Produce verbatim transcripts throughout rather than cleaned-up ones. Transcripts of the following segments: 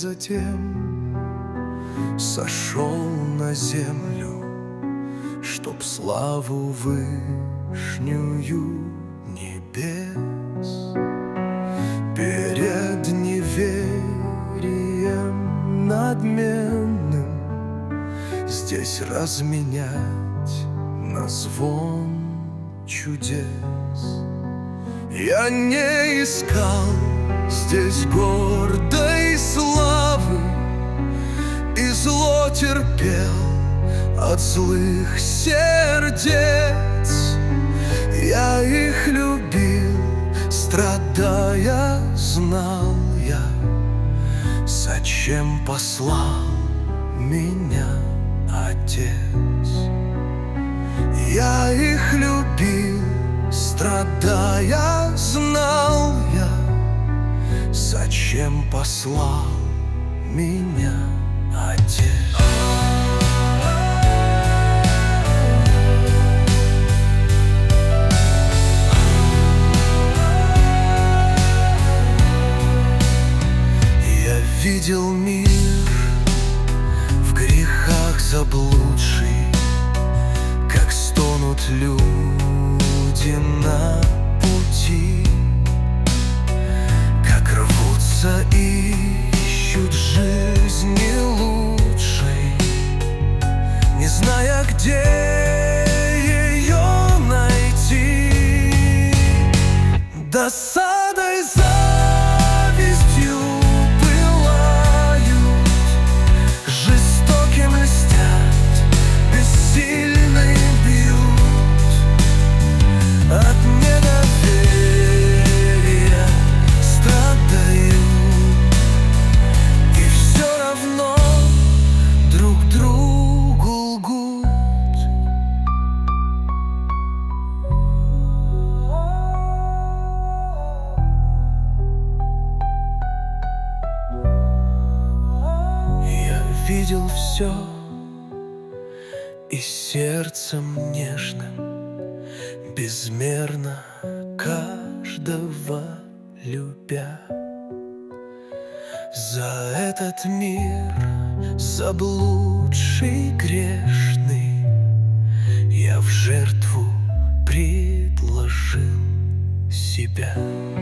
затем сошел на землю, чтоб славу вышнюю небес перед неверием надменным здесь разменять на звон чудес. Я не искал здесь гордой славы и зло терпел от злых сердец. Я их любил, страдая, знал я, зачем послал меня Отец. Я их любил, страдая, знал я, зачем послал меня Отец. Я видел мир в грехах заблудший, как стонут люди на пути, как рвутся и ищут жизни лучшей, не зная, где ее найти. Досадой, завистью пылают, жестоким льстят, бессильные бьют. От недоверия страдаю, и все равно друг другу лгут. Я видел все и сердцем нежным безмерно каждого любя. За этот мир заблудший, грешный, я в жертву предложил себя.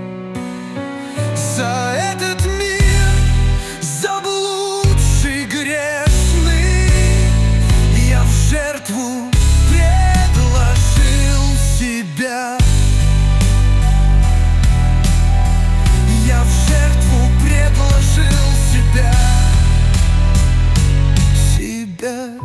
За этот мир заблудший, грешный, я в жертву предложил себя. Я в жертву предложил себя, себя.